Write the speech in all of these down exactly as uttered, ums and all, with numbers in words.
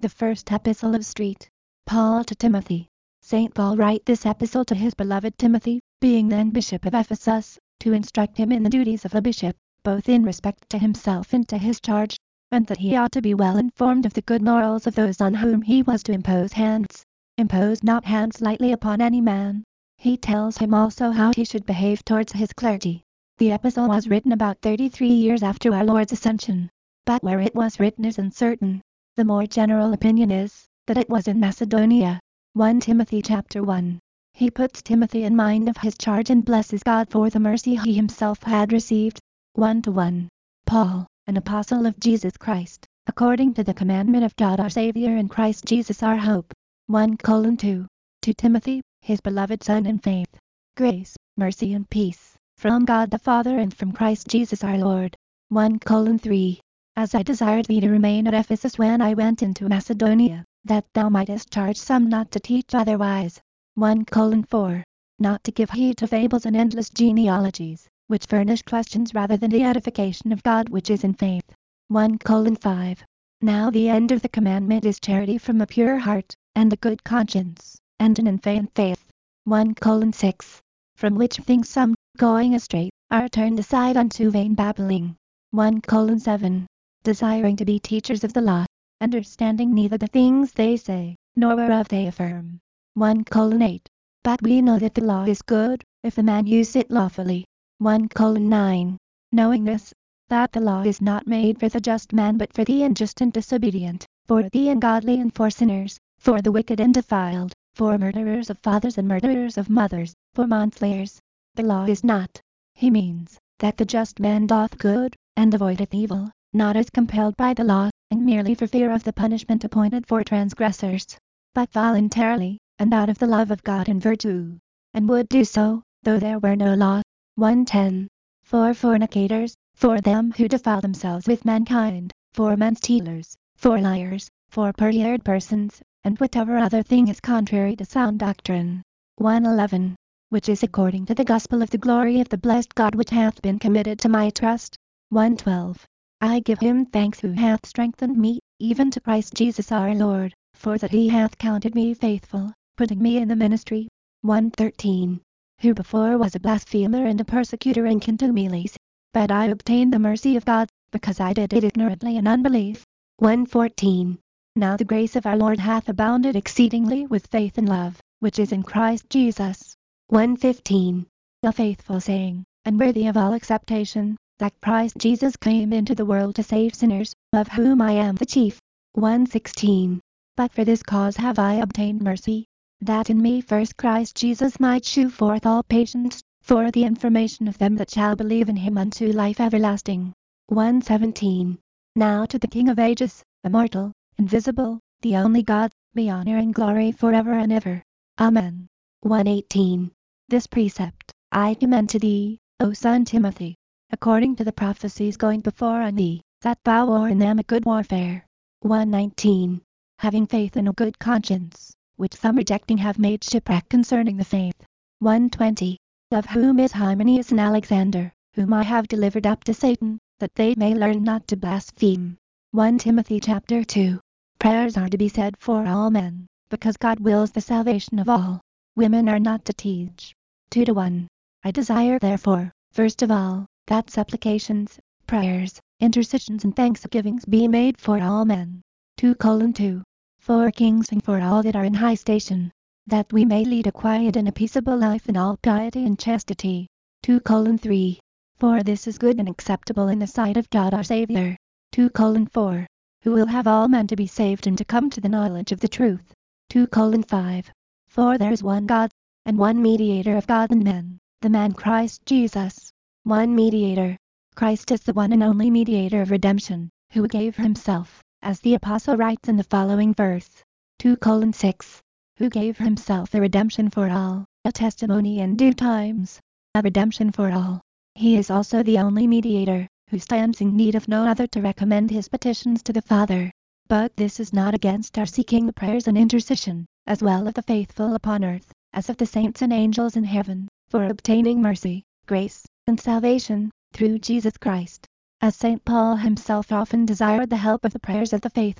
The first epistle of St. Paul to Timothy. Saint Paul write this epistle to his beloved Timothy, being then bishop of Ephesus, to instruct him in the duties of a bishop, both in respect to himself and to his charge, and that he ought to be well informed of the good morals of those on whom he was to impose hands. Impose not hands lightly upon any man. He tells him also how he should behave towards his clergy. The epistle was written about thirty-three years after our Lord's Ascension, but where it was written is uncertain. The more general opinion is, that it was in Macedonia. First Timothy chapter one. He puts Timothy in mind of his charge and blesses God for the mercy he himself had received. one to one. Paul, an apostle of Jesus Christ, according to the commandment of God our Savior and Christ Jesus our hope. one colon two. To Timothy, his beloved son in faith. Grace, mercy and peace, from God the Father and from Christ Jesus our Lord. one colon three. As I desired thee to remain at Ephesus when I went into Macedonia, that thou mightest charge some not to teach otherwise. one colon four. Not to give heed to fables and endless genealogies, which furnish questions rather than the edification of God which is in faith. one colon five. Now the end of the commandment is charity from a pure heart, and a good conscience, and an infant faith. one colon six. From which things some, going astray, are turned aside unto vain babbling. one colon seven. Desiring to be teachers of the law, understanding neither the things they say, nor whereof they affirm. one colon eight. But we know that the law is good, if the man use it lawfully. one colon nine. Knowing this, that the law is not made for the just man but for the unjust and disobedient, for the ungodly and for sinners, for the wicked and defiled, for murderers of fathers and murderers of mothers, for manslayers. The law is not. He means, that the just man doth good, and avoideth evil, not as compelled by the law, and merely for fear of the punishment appointed for transgressors, but voluntarily, and out of the love of God and virtue, and would do so, though there were no law. one ten. For fornicators, for them who defile themselves with mankind, for men-stealers, for liars, for perjured persons, and whatever other thing is contrary to sound doctrine. one eleven. Which is according to the gospel of the glory of the blessed God which hath been committed to my trust. one twelve. I give him thanks who hath strengthened me, even to Christ Jesus our Lord, for that he hath counted me faithful, putting me in the ministry. one thirteen. Who before was a blasphemer and a persecutor and contumelious, but I obtained the mercy of God, because I did it ignorantly in unbelief. one fourteen. Now the grace of our Lord hath abounded exceedingly with faith and love, which is in Christ Jesus. one fifteen. A faithful saying, and worthy of all acceptation, that Christ Jesus came into the world to save sinners, of whom I am the chief. one sixteen. But for this cause have I obtained mercy, that in me first Christ Jesus might shew forth all patience, for the information of them that shall believe in him unto life everlasting. one seventeen. Now to the King of ages, immortal, invisible, the only God, be honor and glory forever and ever. Amen. one eighteen. This precept I commend to thee, O son Timothy, according to the prophecies going before on thee, that thou war in them a good warfare. one nineteen. Having faith and a good conscience, which some rejecting have made shipwreck concerning the faith. one twenty. Of whom is Hymenaeus and Alexander, whom I have delivered up to Satan, that they may learn not to blaspheme. First Timothy chapter two. Prayers are to be said for all men, because God wills the salvation of all. Women are not to teach. two to one. I desire therefore, first of all, that supplications, prayers, intercessions and thanksgivings be made for all men. two colon two. For kings and for all that are in high station, that we may lead a quiet and a peaceable life in all piety and chastity. two colon three. For this is good and acceptable in the sight of God our Savior. two colon four. Who will have all men to be saved and to come to the knowledge of the truth. two colon five. For there is one God, and one mediator of God and men, the man Christ Jesus. One mediator. Christ is the one and only mediator of redemption, who gave himself, as the apostle writes in the following verse. two colon six. Who gave himself a redemption for all, a testimony in due times, a redemption for all. He is also the only mediator, who stands in need of no other to recommend his petitions to the Father. But this is not against our seeking the prayers and intercession, as well of the faithful upon earth, as of the saints and angels in heaven, for obtaining mercy, grace, and salvation, through Jesus Christ. As Saint Paul himself often desired the help of the prayers of the faithful,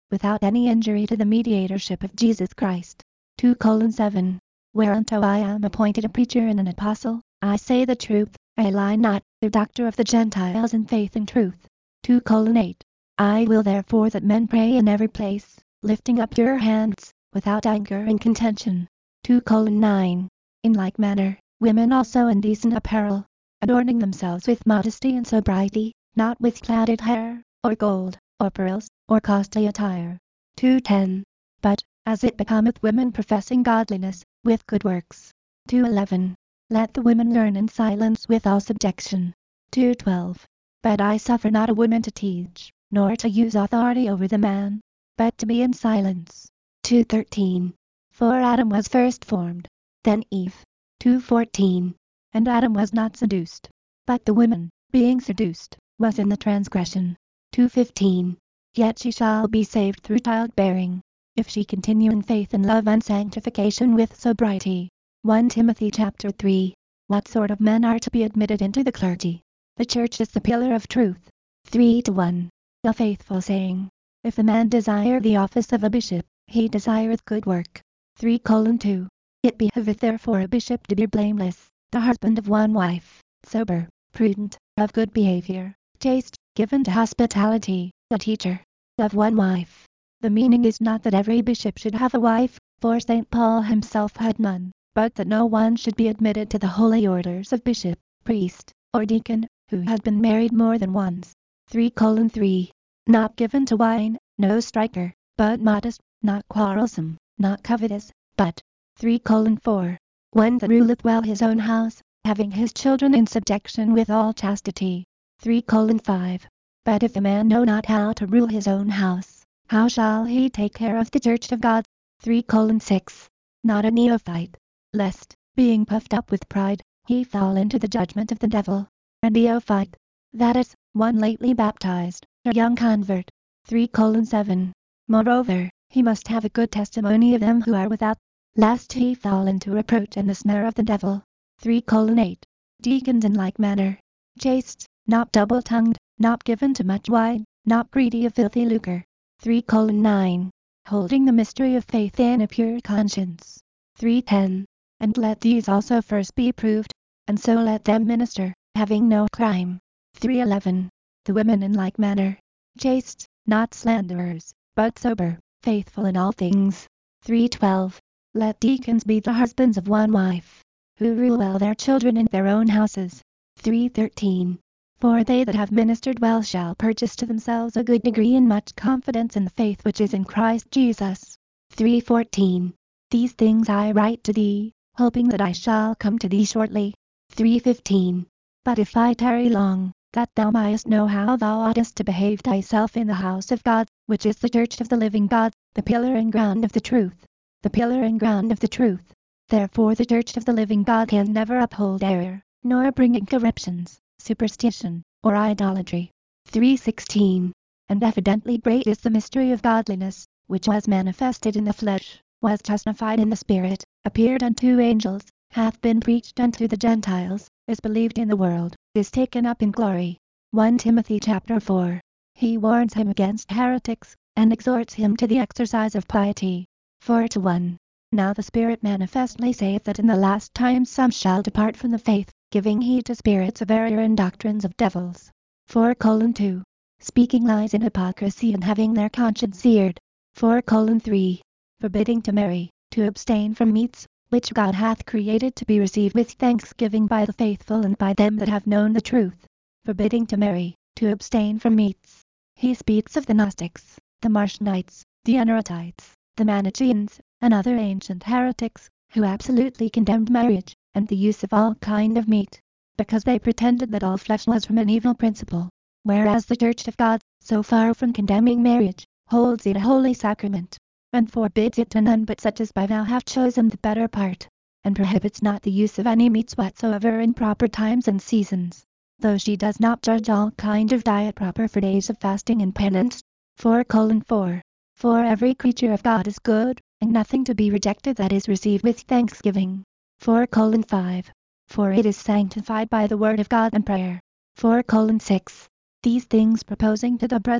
without any injury to the mediatorship of Jesus Christ. two colon seven. Whereunto I am appointed a preacher and an apostle, I say the truth, I lie not, the doctor of the Gentiles in faith and truth. two colon eight. I will therefore that men pray in every place, lifting up your hands, without anger and contention. two colon nine. In like manner, women also in decent apparel, adorning themselves with modesty and sobriety, not with plaited hair, or gold, or pearls, or costly attire. two ten. But, as it becometh women professing godliness, with good works. two eleven. Let the women learn in silence with all subjection. two twelve. But I suffer not a woman to teach, nor to use authority over the man, but to be in silence. two thirteen. For Adam was first formed, then Eve. two fourteen. And Adam was not seduced, but the woman, being seduced, was in the transgression. two fifteen. Yet she shall be saved through childbearing, if she continue in faith and love and sanctification with sobriety. First Timothy chapter three. What sort of men are to be admitted into the clergy? The church is the pillar of truth. three to one. A faithful saying. If a man desire the office of a bishop, he desireth good work. three colon two. It behoveth therefore a bishop to be blameless, the husband of one wife, sober, prudent, of good behavior, chaste, given to hospitality, a teacher, of one wife. The meaning is not that every bishop should have a wife, for Saint Paul himself had none, but that no one should be admitted to the holy orders of bishop, priest, or deacon, who had been married more than once. three colon three. Not given to wine, no striker, but modest, not quarrelsome, not covetous, but three colon four. One that ruleth well his own house, having his children in subjection with all chastity. three colon five. But if a man know not how to rule his own house, how shall he take care of the church of God? three colon six. Not a neophyte, lest, being puffed up with pride, he fall into the judgment of the devil. A neophyte, that is, one lately baptized, a young convert. three colon seven. Moreover, he must have a good testimony of them who are without, lest he fall into reproach and the snare of the devil. three colon eight. Deacons in like manner, chaste, not double-tongued, not given to much wine, not greedy of filthy lucre. three colon nine. Holding the mystery of faith in a pure conscience. three ten. And let these also first be proved, and so let them minister, having no crime. three eleven. The women in like manner, chaste, not slanderers, but sober, faithful in all things. three twelve. Let deacons be the husbands of one wife, who rule well their children in their own houses. three thirteen. For they that have ministered well shall purchase to themselves a good degree and much confidence in the faith which is in Christ Jesus. three fourteen. These things I write to thee, hoping that I shall come to thee shortly. three fifteen. But if I tarry long, that thou mayest know how thou oughtest to behave thyself in the house of God, which is the church of the living God, the pillar and ground of the truth. The pillar and ground of the truth. Therefore the church of the living God can never uphold error, nor bring in corruptions, superstition, or idolatry. three sixteen. And evidently great is the mystery of godliness, which was manifested in the flesh, was justified in the spirit, appeared unto angels, hath been preached unto the Gentiles, is believed in the world, is taken up in glory. First Timothy chapter four. He warns him against heretics, and exhorts him to the exercise of piety. four to one. Now the Spirit manifestly saith that in the last times some shall depart from the faith, giving heed to spirits of error and doctrines of devils. four colon two. Speaking lies in hypocrisy and having their conscience seared. four colon three. Forbidding to marry, to abstain from meats, which God hath created to be received with thanksgiving by the faithful and by them that have known the truth. Forbidding to marry, to abstain from meats. He speaks of the Gnostics, the Marcionites, the Enoratites, the Manichaeans, and other ancient heretics, who absolutely condemned marriage, and the use of all kind of meat, because they pretended that all flesh was from an evil principle, whereas the Church of God, so far from condemning marriage, holds it a holy sacrament, and forbids it to none but such as by vow have chosen the better part, and prohibits not the use of any meats whatsoever in proper times and seasons, though she does not judge all kind of diet proper for days of fasting and penance. four colon four. For every creature of God is good, and nothing to be rejected that is received with thanksgiving. four colon five. For it is sanctified by the word of God and prayer. four colon six. These things proposing to the brethren,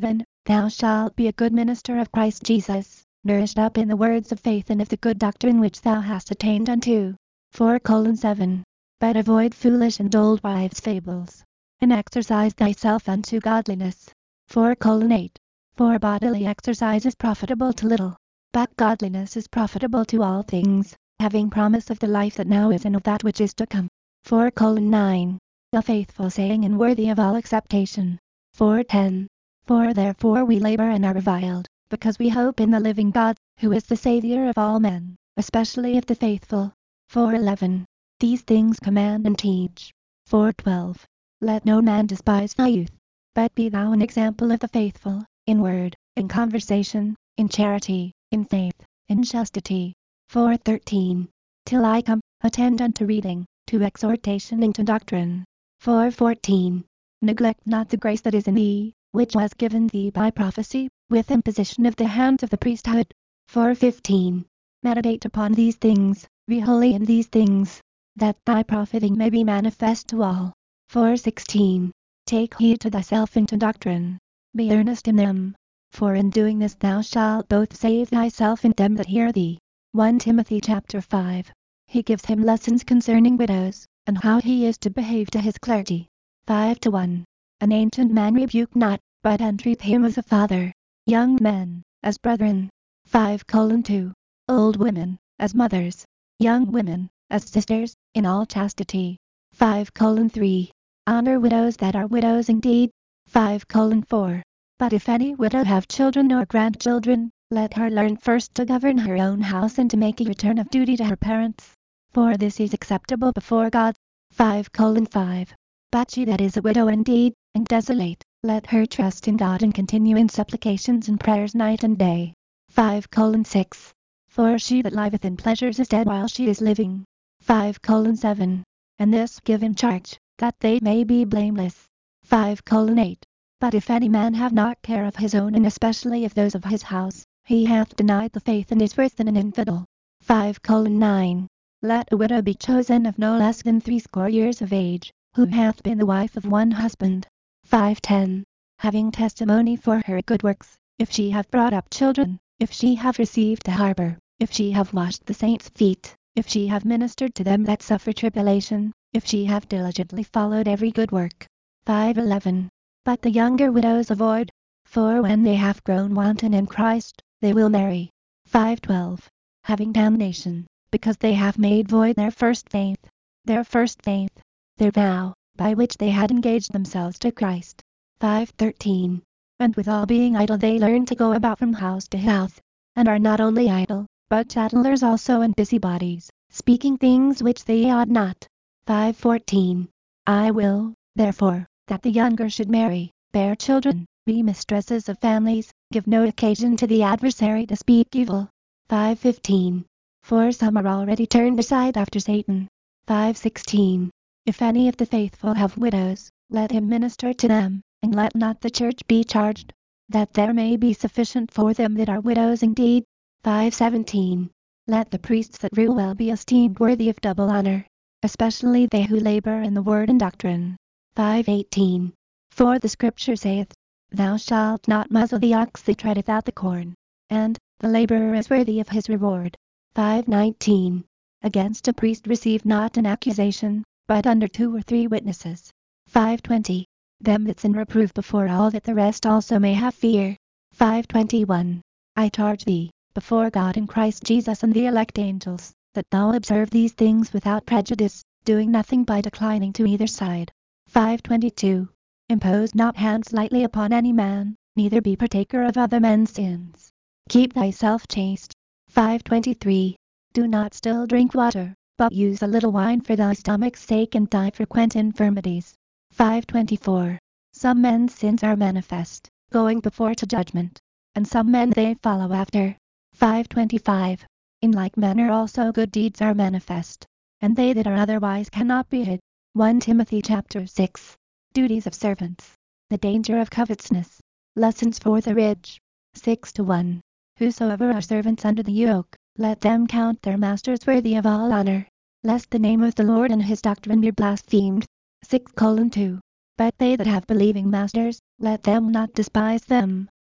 Thou shalt be a good minister of Christ Jesus, nourished up in the words of faith and of the good doctrine which thou hast attained unto. four colon seven. But avoid foolish and old wives' fables, and exercise thyself unto godliness. four colon eight. For bodily exercise is profitable to little, but godliness is profitable to all things, having promise of the life that now is and of that which is to come. four colon nine. A faithful saying and worthy of all acceptation. four ten. For therefore we labor and are reviled, because we hope in the living God, who is the Saviour of all men, especially of the faithful. four eleven. These things command and teach. four twelve. Let no man despise thy youth, but be thou an example of the faithful, in word, in conversation, in charity, in faith, in chastity. four thirteen. Till I come, attend unto reading, to exhortation and to doctrine. four fourteen. Neglect not the grace that is in thee, which was given thee by prophecy, with imposition of the hands of the priesthood. four fifteen. Meditate upon these things, be holy in these things, that thy profiting may be manifest to all. four sixteen. Take heed to thyself and to doctrine. Be earnest in them. For in doing this thou shalt both save thyself and them that hear thee. First Timothy chapter five. He gives him lessons concerning widows, and how he is to behave to his clergy. five to one. An ancient man rebuke not, but entreat him as a father. Young men, as brethren. five colon two. Old women, as mothers. Young women, as sisters, in all chastity. five colon three. Honor widows that are widows indeed. five colon four. But if any widow have children or grandchildren, let her learn first to govern her own house and to make a return of duty to her parents. For this is acceptable before God. five colon five. But she that is a widow indeed, and desolate, let her trust in God and continue in supplications and prayers night and day. five colon six. For she that liveth in pleasures is dead while she is living. five colon seven. And this give in charge, that they may be blameless. five colon eight. But if any man have not care of his own and especially of those of his house, he hath denied the faith and is worse than an infidel. five colon nine. Let a widow be chosen of no less than threescore years of age, who hath been the wife of one husband. five ten. Having testimony for her good works, if she have brought up children, if she have received the harbour, if she have washed the saints' feet, if she have ministered to them that suffer tribulation, if she have diligently followed every good work. five eleven. But the younger widows avoid, for when they have grown wanton in Christ, they will marry. five twelve. Having damnation, because they have made void their first faith. Their first faith. Their vow, by which they had engaged themselves to Christ. five thirteen. And withal being idle they learn to go about from house to house, and are not only idle, but tattlers also and busybodies, speaking things which they ought not. five fourteen. I will, therefore, that the younger should marry, bear children, be mistresses of families, give no occasion to the adversary to speak evil. five fifteen. For some are already turned aside after Satan. five sixteen. If any of the faithful have widows, let him minister to them, and let not the church be charged, that there may be sufficient for them that are widows indeed. five seventeen. Let the priests that rule well be esteemed worthy of double honor, especially they who labor in the word and doctrine. five eighteen. For the Scripture saith, Thou shalt not muzzle the ox that treadeth out the corn, and the laborer is worthy of his reward. five nineteen. Against a priest receive not an accusation, but under two or three witnesses. five twenty. Them that sin reprove before all that the rest also may have fear. five twenty-one. I charge thee, before God and Christ Jesus and the elect angels, that thou observe these things without prejudice, doing nothing by declining to either side. five twenty-two. Impose not hands lightly upon any man, neither be partaker of other men's sins. Keep thyself chaste. five twenty-three. Do not still drink water, but use a little wine for thy stomach's sake and thy frequent infirmities. five twenty-four. Some men's sins are manifest, going before to judgment, and some men they follow after. five twenty-five. In like manner also good deeds are manifest, and they that are otherwise cannot be hid. First Timothy chapter six. Duties of servants. The danger of covetousness. Lessons for the rich. six to one. Whosoever are servants under the yoke, let them count their masters worthy of all honor, lest the name of the Lord and his doctrine be blasphemed. six colon two. But they that have believing masters, let them not despise them,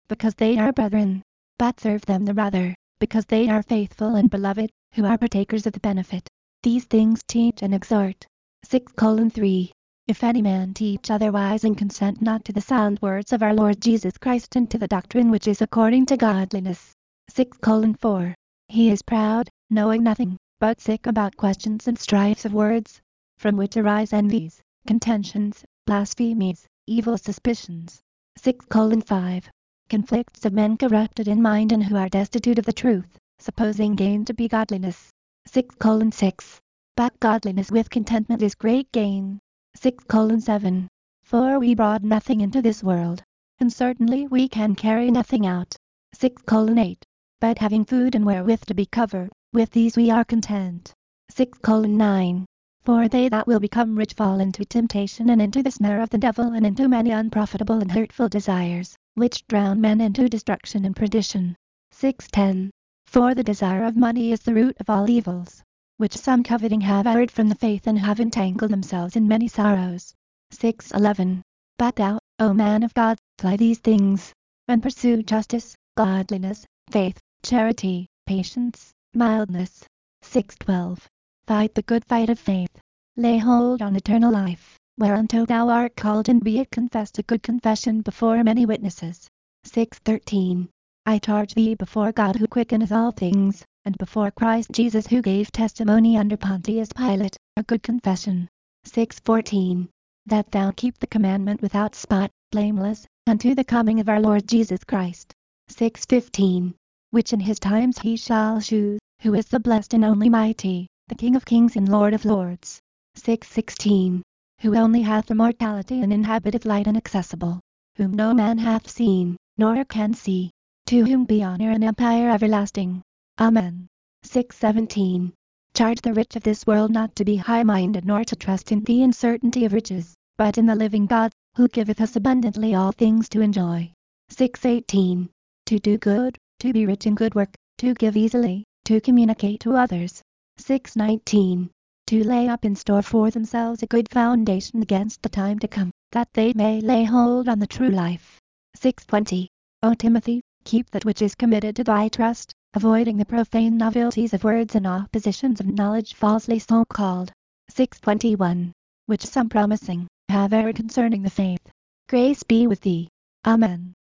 because they are brethren, but serve them the rather, because they are faithful and beloved, who are partakers of the benefit. These things teach and exhort. six colon three. If any man teach otherwise and consent not to the sound words of our Lord Jesus Christ and to the doctrine which is according to godliness. six colon four. He is proud, knowing nothing, but sick about questions and strifes of words, from which arise envies, contentions, blasphemies, evil suspicions. six colon five. Conflicts of men corrupted in mind and who are destitute of the truth, supposing gain to be godliness. six colon six. But godliness with contentment is great gain. six colon seven. For we brought nothing into this world, and certainly we can carry nothing out. six colon eight. But having food and wherewith to be covered, with these we are content. six colon nine. For they that will become rich fall into temptation and into the snare of the devil and into many unprofitable and hurtful desires, which drown men into destruction and perdition. six ten. For the desire of money is the root of all evils, which some coveting have erred from the faith and have entangled themselves in many sorrows. six eleven. But thou, O man of God, fly these things, and pursue justice, godliness, faith, charity, patience, mildness. six twelve. Fight the good fight of faith. Lay hold on eternal life, whereunto thou art called, and be it confessed a good confession before many witnesses. six thirteen. I charge thee before God who quickeneth all things, and before Christ Jesus who gave testimony under Pontius Pilate, a good confession. six fourteen. That thou keep the commandment without spot, blameless, unto the coming of our Lord Jesus Christ. six fifteen. Which in his times he shall shew, who is the blessed and only mighty, the King of kings and Lord of lords. six sixteen. Who only hath immortality and inhabiteth light inaccessible, whom no man hath seen, nor can see, to whom be honor and empire everlasting. Amen. six seventeen. Charge the rich of this world not to be high-minded nor to trust in the uncertainty of riches, but in the living God, who giveth us abundantly all things to enjoy. six eighteen. To do good, to be rich in good work, to give easily, to communicate to others. six nineteen. To lay up in store for themselves a good foundation against the time to come, that they may lay hold on the true life. six twenty. O Timothy, keep that which is committed to thy trust, avoiding the profane novelties of words and oppositions of knowledge falsely so called. six twenty-one. Which some promising, have erred concerning the faith. Grace be with thee. Amen.